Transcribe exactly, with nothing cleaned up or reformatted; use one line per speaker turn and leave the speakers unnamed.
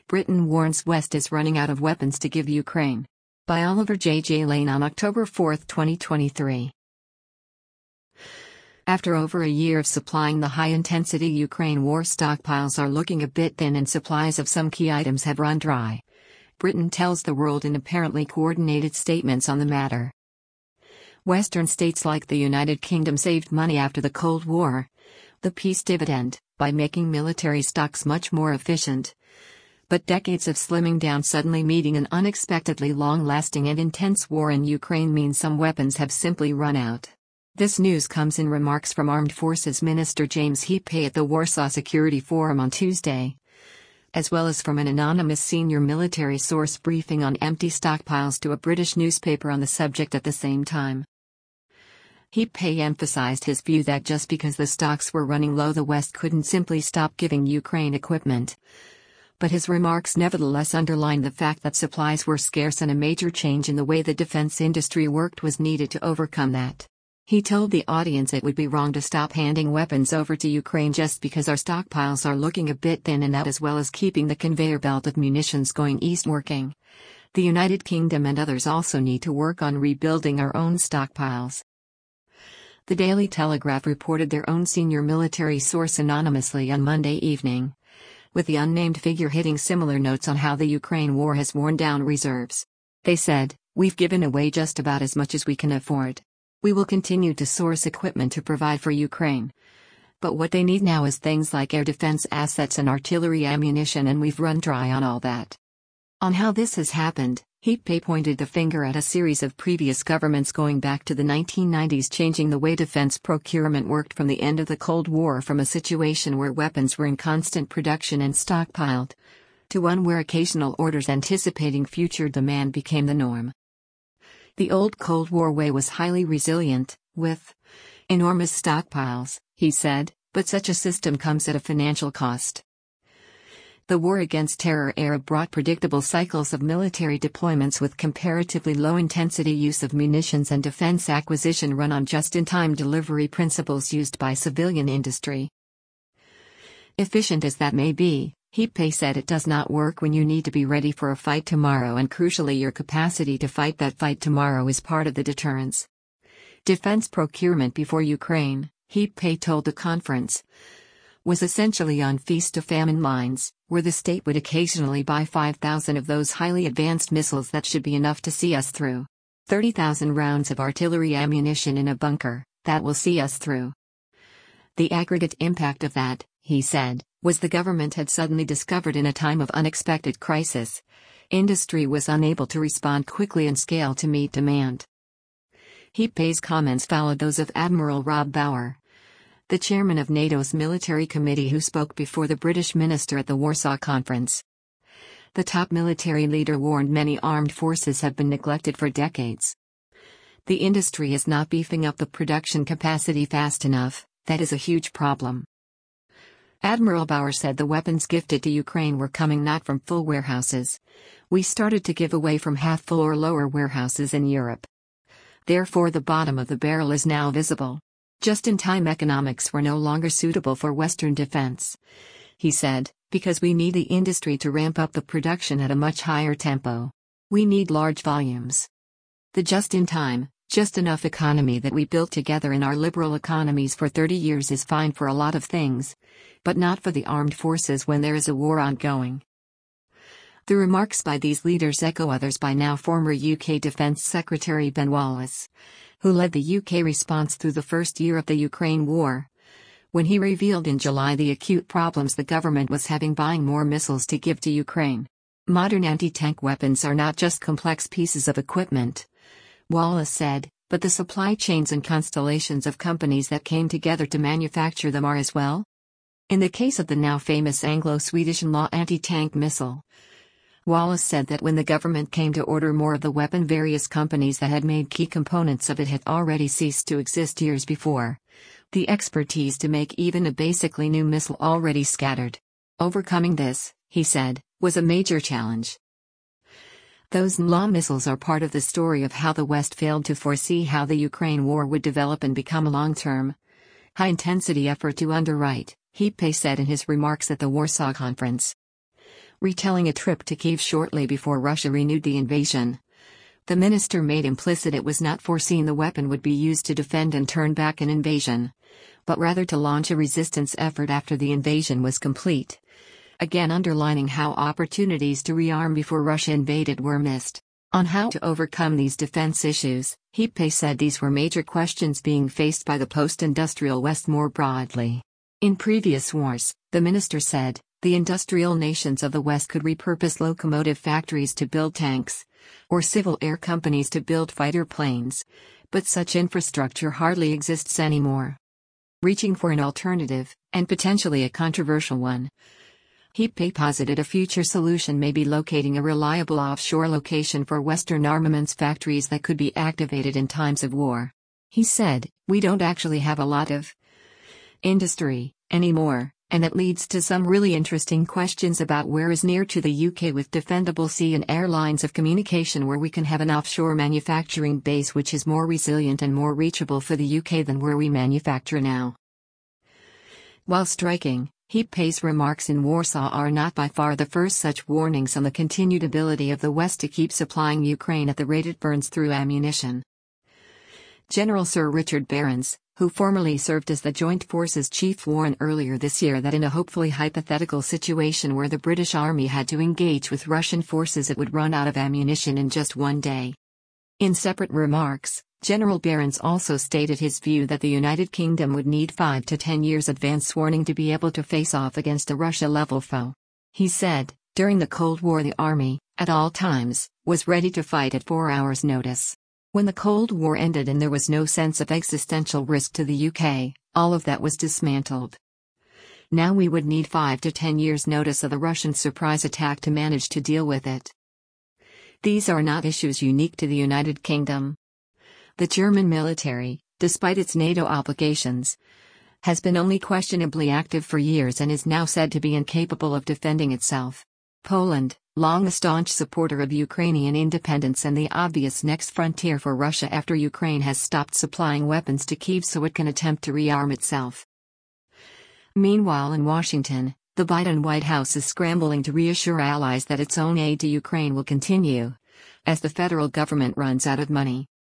Britain warns West is running out of weapons to give Ukraine. By Oliver J. J. Lane on October fourth, twenty twenty-three. After over a year of supplying the high-intensity Ukraine war, stockpiles are looking a bit thin and supplies of some key items have run dry. Britain tells the world in apparently coordinated statements on the matter. Western states like the United Kingdom saved money after the Cold War, the peace dividend, by making military stocks much more efficient. But decades of slimming down suddenly meeting an unexpectedly long-lasting and intense war in Ukraine means some weapons have simply run out. This news comes in remarks from Armed Forces Minister James Heappay at the Warsaw Security Forum on Tuesday, as well as from an anonymous senior military source briefing on empty stockpiles to a British newspaper on the subject at the same time. Heappay emphasized his view that just because the stocks were running low, the West couldn't simply stop giving Ukraine equipment. But his remarks nevertheless underlined the fact that supplies were scarce and a major change in the way the defense industry worked was needed to overcome that. He told the audience it would be wrong to stop handing weapons over to Ukraine just because our stockpiles are looking a bit thin, and that as well as keeping the conveyor belt of munitions going east working. The United Kingdom and others also need to work on rebuilding our own stockpiles. The Daily Telegraph reported their own senior military source anonymously on Monday evening, with the unnamed figure hitting similar notes on how the Ukraine war has worn down reserves. They said, "We've given away just about as much as we can afford. We will continue to source equipment to provide for Ukraine. But what they need now is things like air defense assets and artillery ammunition, and we've run dry on all that." On how this has happened, Heappay pointed the finger at a series of previous governments going back to the nineteen nineties, changing the way defense procurement worked from the end of the Cold War, from a situation where weapons were in constant production and stockpiled, to one where occasional orders anticipating future demand became the norm. The old Cold War way was highly resilient, with enormous stockpiles, he said, but such a system comes at a financial cost. The war against terror era brought predictable cycles of military deployments with comparatively low-intensity use of munitions and defense acquisition run on just-in-time delivery principles used by civilian industry. Efficient as that may be, Heappay said, it does not work when you need to be ready for a fight tomorrow, and crucially your capacity to fight that fight tomorrow is part of the deterrence. Defense procurement before Ukraine, Heappay told the conference, was essentially on feast-to-famine lines, where the state would occasionally buy five thousand of those highly advanced missiles that should be enough to see us through. thirty thousand rounds of artillery ammunition in a bunker, that will see us through. The aggregate impact of that, he said, was the government had suddenly discovered in a time of unexpected crisis, industry was unable to respond quickly and scale to meet demand. Heappay's comments followed those of Admiral Rob Bauer, the chairman of NATO's military committee, who spoke before the British minister at the Warsaw Conference. The top military leader warned many armed forces have been neglected for decades. The industry is not beefing up the production capacity fast enough, that is a huge problem. Admiral Bauer said the weapons gifted to Ukraine were coming not from full warehouses. We started to give away from half-full or lower warehouses in Europe. Therefore the bottom of the barrel is now visible. Just-in-time economics were no longer suitable for Western defense, he said, because we need the industry to ramp up the production at a much higher tempo. We need large volumes. The just-in-time, just-enough economy that we built together in our liberal economies for thirty years is fine for a lot of things, but not for the armed forces when there is a war ongoing. The remarks by these leaders echo others by now former U K Defence Secretary Ben Wallace, who led the U K response through the first year of the Ukraine war, when he revealed in July the acute problems the government was having buying more missiles to give to Ukraine. Modern anti-tank weapons are not just complex pieces of equipment, Wallace said, but the supply chains and constellations of companies that came together to manufacture them are as well. In the case of the now famous Anglo-Swedish N L A anti-tank missile, Wallace said that when the government came to order more of the weapon, various companies that had made key components of it had already ceased to exist years before. The expertise to make even a basically new missile already scattered. Overcoming this, he said, was a major challenge. Those N L A missiles are part of the story of how the West failed to foresee how the Ukraine war would develop and become a long-term, high-intensity effort to underwrite, Heappay said in his remarks at the Warsaw Conference. retelling a trip to Kyiv shortly before Russia renewed the invasion. The minister made implicit it was not foreseen the weapon would be used to defend and turn back an invasion, but rather to launch a resistance effort after the invasion was complete, again underlining how opportunities to rearm before Russia invaded were missed. On how to overcome these defense issues, Hippe said these were major questions being faced by the post-industrial West more broadly. In previous wars, the minister said, the industrial nations of the West could repurpose locomotive factories to build tanks, or civil air companies to build fighter planes, but such infrastructure hardly exists anymore. Reaching for an alternative, and potentially a controversial one, Hippe posited a future solution may be locating a reliable offshore location for Western armaments factories that could be activated in times of war. He said, we don't actually have a lot of industry anymore, and that leads to some really interesting questions about where is near to the U K with defendable sea and air lines of communication where we can have an offshore manufacturing base which is more resilient and more reachable for the U K than where we manufacture now. While striking, Hippe's remarks in Warsaw are not by far the first such warnings on the continued ability of the West to keep supplying Ukraine at the rate it burns through ammunition. General Sir Richard Barrons, who formerly served as the Joint Forces Chief, warned earlier this year that in a hopefully hypothetical situation where the British Army had to engage with Russian forces it would run out of ammunition in just one day. In separate remarks, General Barrons also stated his view that the United Kingdom would need five to ten years advance warning to be able to face off against a Russia-level foe. He said, during the Cold War the Army, at all times, was ready to fight at four hours' notice. When the Cold War ended and there was no sense of existential risk to the U K, all of that was dismantled. Now we would need five to ten years' notice of the Russian surprise attack to manage to deal with it. These are not issues unique to the United Kingdom. The German military, despite its NATO obligations, has been only questionably active for years and is now said to be incapable of defending itself. Poland, long a staunch supporter of Ukrainian independence and the obvious next frontier for Russia after Ukraine has stopped supplying weapons to Kyiv so it can attempt to rearm itself. Meanwhile in Washington, the Biden White House is scrambling to reassure allies that its own aid to Ukraine will continue, as the federal government runs out of money.